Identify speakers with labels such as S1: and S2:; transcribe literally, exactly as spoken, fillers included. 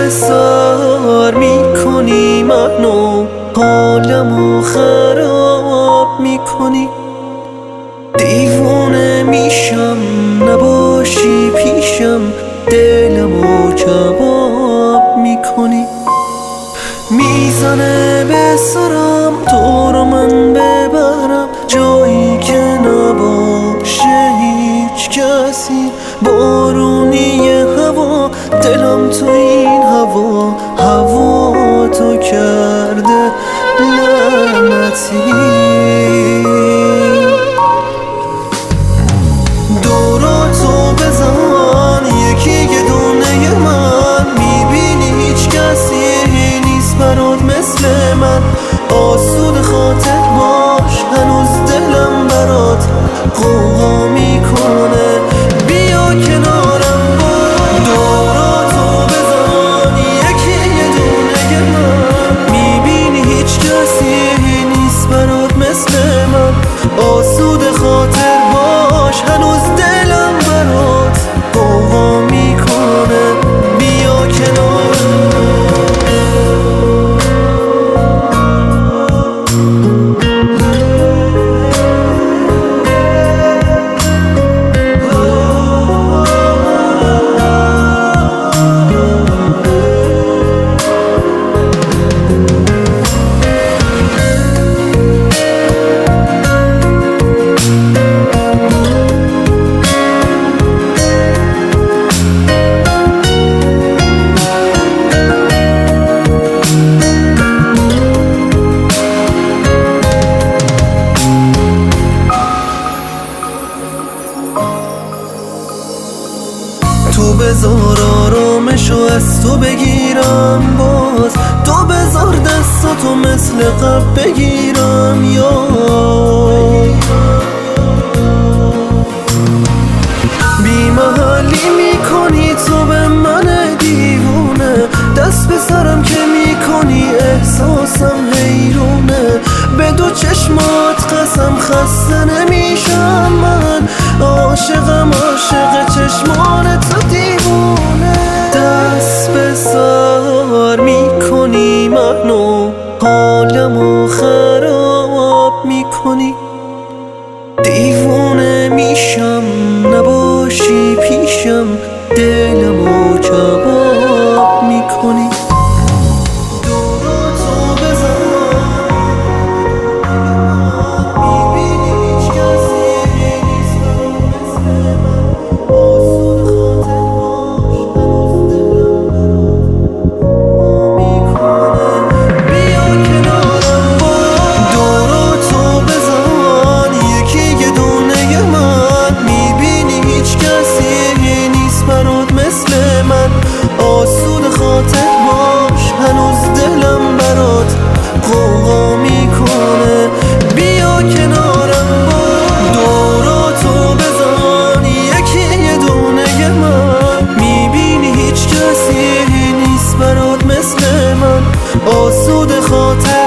S1: بسار میکنی منو، حالمو خراب میکنی. دیوونه میشم نباشی پیشم، دلمو کباب میکنی. میزنه به سرم تو رو من ببرم جایی که نباشه هیچ کسی. بارونی هوا دلم تو این هوا، هوا تو کرده لعنتی. دوراتو بزن یکی یه دونه من، میبینی هیچ کسی نیست برات مثل من. آسود خاطر باش هنوز دلم برات قوقا میکنه، بیا کنارم باش. دوراتو بزن یکی یه دونه من، میبینی هیچ کسی نیست برات مثل من. آسود خاطر باش هنوز دلم برات قوقا میکنه، بیا کنارم. تو بذار آرامشو از تو بگیرم باز، تو بذار دستاتو مثل قبل بگیرم یا بی محلی میکنی تو به من دیوونه. دست به سرم که میکنی احساسم حیرونه. به دو چشمات قسم خسته نمیشم من، عاشقم عاشق چشمان تو دیوونه. دست به سر میکنی منو، حالمو خراب میکنی. دیوونه میشم نباشی پیشم، دلمو کباب میکنی. آسود خاطر باش هنوز دلم برات قوقا میکنه، بیا کنارم باش. دوراتو بزن یکی یه دونه من، میبینی هیچ کسی نیست برات مثل من. آسود خاطر